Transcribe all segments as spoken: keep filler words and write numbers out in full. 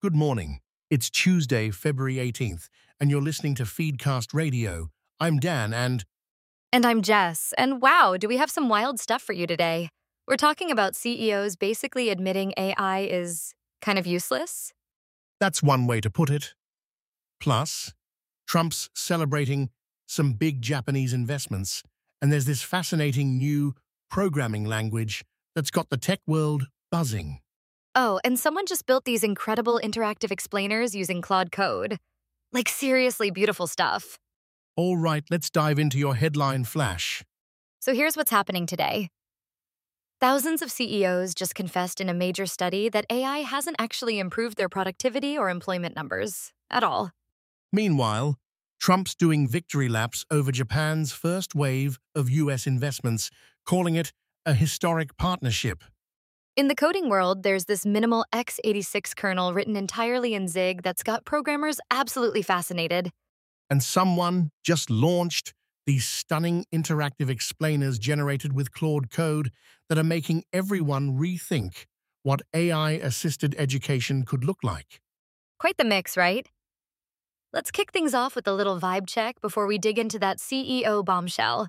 Good morning. It's Tuesday, February eighteenth, and you're listening to Feedcast Radio. I'm Dan, and And I'm Jess, and wow, do we have some wild stuff for you today. We're talking about C E Os basically admitting A I is kind of useless. that's one way to put it. Plus, Trump's celebrating some big Japanese investments, and there's this fascinating new programming language that's got the tech world buzzing. Oh, and someone just built these incredible interactive explainers using Claude Code. Like seriously beautiful stuff. All right, let's dive into your headline flash. So here's what's happening today. Thousands of C E Os just confessed in a major study that A I hasn't actually improved their productivity or employment numbers at all. Meanwhile, Trump's doing victory laps over Japan's first wave of U S investments, calling it a historic partnership. In the coding world, there's this minimal x eighty-six kernel written entirely in Zig that's got programmers absolutely fascinated. And someone just launched these stunning interactive explainers generated with Claude Code that are making everyone rethink what A I-assisted education could look like. Quite the mix, right? Let's kick things off with a little vibe check before we dig into that C E O bombshell.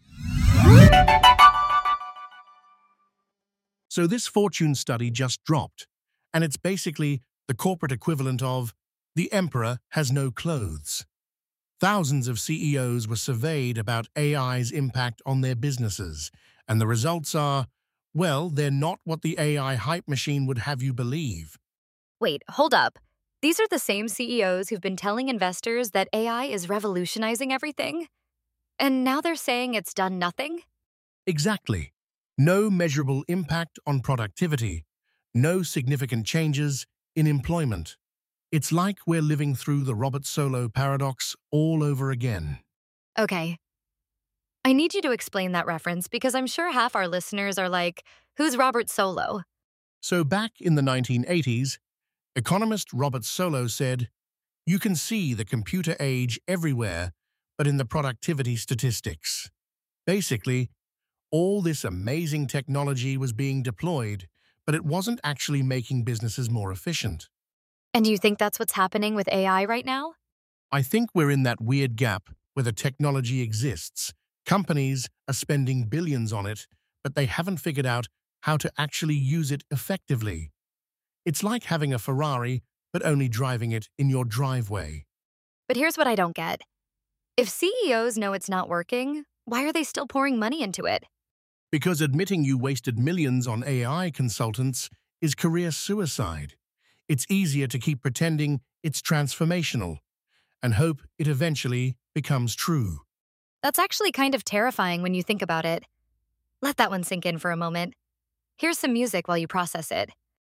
So this Fortune study just dropped, and it's basically the corporate equivalent of the emperor has no clothes. Thousands of C E Os were surveyed about A I's impact on their businesses, and the results are, well, they're not what the A I hype machine would have you believe. Wait, hold up. These are the same C E Os who've been telling investors that A I is revolutionizing everything? And now they're saying it's done nothing? Exactly. No measurable impact on productivity, no significant changes in employment. It's like we're living through the Robert Solow paradox all over again. Okay. I need you to explain that reference because I'm sure half our listeners are like, who's Robert Solow? So back in the nineteen eighties, economist Robert Solow said, "You can see the computer age everywhere, but in the productivity statistics." Basically, all this amazing technology was being deployed, but it wasn't actually making businesses more efficient. And you think that's what's happening with A I right now? I think we're in that weird gap where the technology exists. Companies are spending billions on it, but they haven't figured out how to actually use it effectively. It's like having a Ferrari, but only driving it in your driveway. But here's what I don't get. If C E Os know it's not working, why are they still pouring money into it? Because admitting you wasted millions on A I consultants is career suicide. It's easier to keep pretending it's transformational and hope it eventually becomes true. That's actually kind of terrifying when you think about it. Let that one sink in for a moment. Here's some music while you process it.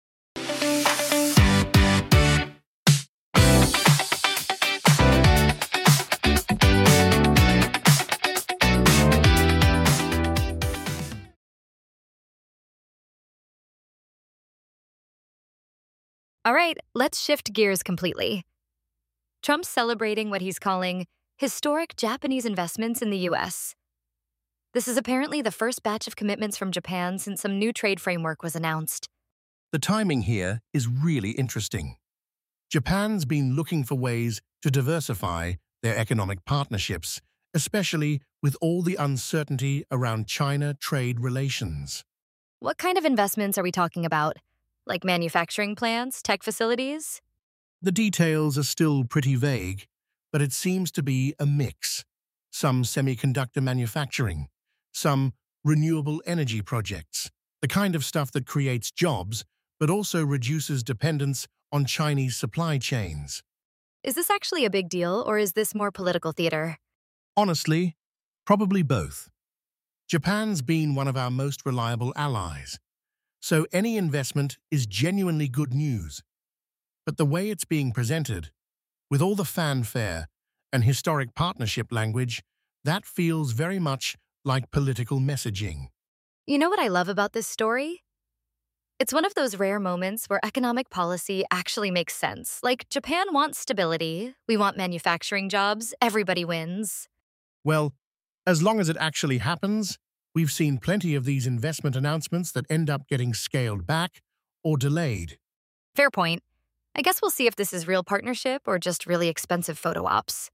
All right, let's shift gears completely. Trump's celebrating what he's calling historic Japanese investments in the U S. This is apparently the first batch of commitments from Japan since some new trade framework was announced. The timing here is really interesting. Japan's been looking for ways to diversify their economic partnerships, especially with all the uncertainty around China trade relations. What kind of investments are we talking about? Like manufacturing plants, tech facilities? The details are still pretty vague, but it seems to be a mix. Some semiconductor manufacturing, some renewable energy projects, the kind of stuff that creates jobs but also reduces dependence on Chinese supply chains. Is this actually a big deal, or is this more political theater? Honestly, probably both. Japan's been one of our most reliable allies, so any investment is genuinely good news. But the way it's being presented, with all the fanfare and historic partnership language, that feels very much like political messaging. You know what I love about this story? It's one of those rare moments where economic policy actually makes sense. Like, Japan wants stability, we want manufacturing jobs, everybody wins. Well, as long as it actually happens, we've seen plenty of these investment announcements that end up getting scaled back or delayed. Fair point. I guess we'll see if this is real partnership or just really expensive photo ops.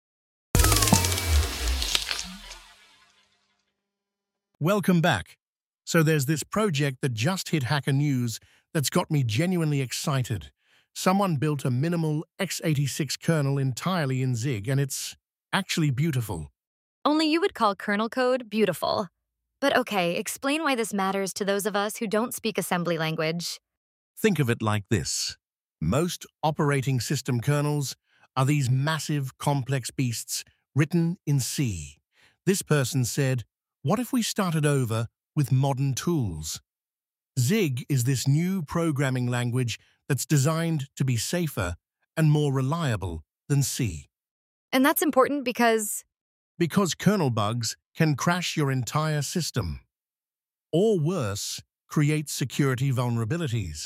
Welcome back. So there's this project that just hit Hacker News that's got me genuinely excited. Someone built a minimal x eighty-six kernel entirely in Zig, and it's actually beautiful. Only you would call kernel code beautiful. But okay, explain why this matters to those of us who don't speak assembly language. Think of it like this. Most operating system kernels are these massive, complex beasts written in C. This person said, what if we started over with modern tools? Zig is this new programming language that's designed to be safer and more reliable than C. And that's important because... Because kernel bugs can crash your entire system. Or worse, create security vulnerabilities.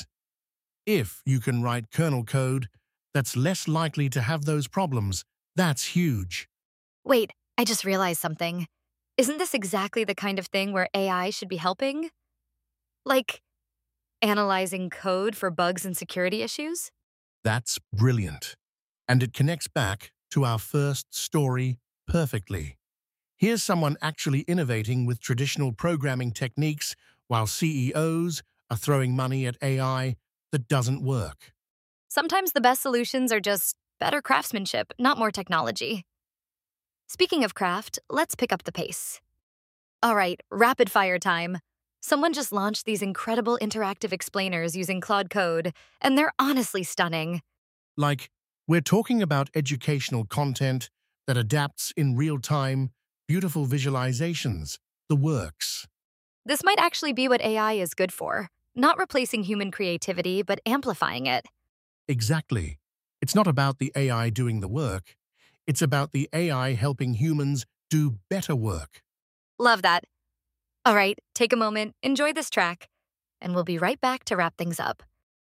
If you can write kernel code that's less likely to have those problems, that's huge. Wait, I just realized something. Isn't this exactly the kind of thing where A I should be helping? Like, analyzing code for bugs and security issues? That's brilliant. And it connects back to our first story perfectly. Here's someone actually innovating with traditional programming techniques while C E Os are throwing money at A I that doesn't work. Sometimes the best solutions are just better craftsmanship, not more technology. Speaking of craft, let's pick up the pace. All right, rapid fire time. Someone just launched these incredible interactive explainers using Claude Code, and they're honestly stunning. Like, we're talking about educational content that adapts in real time, beautiful visualizations, the works. This might actually be what A I is good for. Not replacing human creativity, but amplifying it. Exactly. It's not about the A I doing the work. It's about the A I helping humans do better work. Love that. All right, take a moment, enjoy this track, and we'll be right back to wrap things up.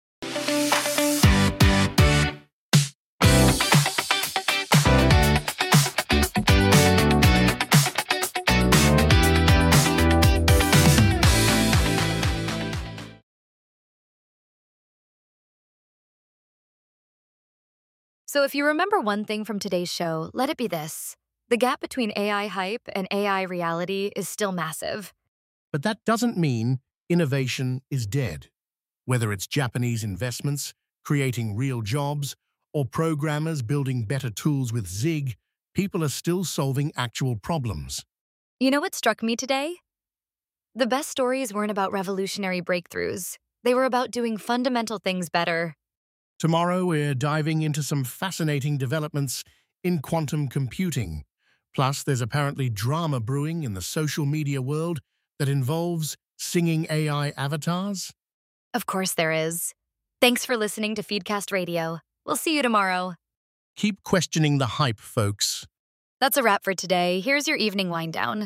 So if you remember one thing from today's show, let it be this. The gap between A I hype and A I reality is still massive. But that doesn't mean innovation is dead. Whether it's Japanese investments, creating real jobs, or programmers building better tools with Zig, people are still solving actual problems. You know what struck me today? The best stories weren't about revolutionary breakthroughs. They were about doing fundamental things better. Tomorrow, we're diving into some fascinating developments in quantum computing. Plus, there's apparently drama brewing in the social media world that involves singing A I avatars. Of course there is. Thanks for listening to Feedcast Radio. We'll see you tomorrow. Keep questioning the hype, folks. That's a wrap for today. Here's your evening wind down.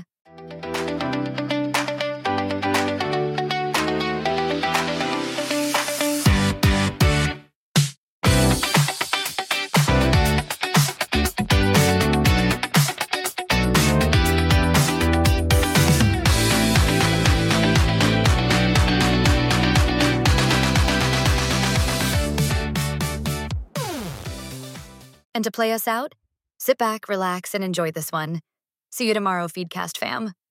And to play us out, sit back, relax, and enjoy this one. See you tomorrow, Feedcast fam.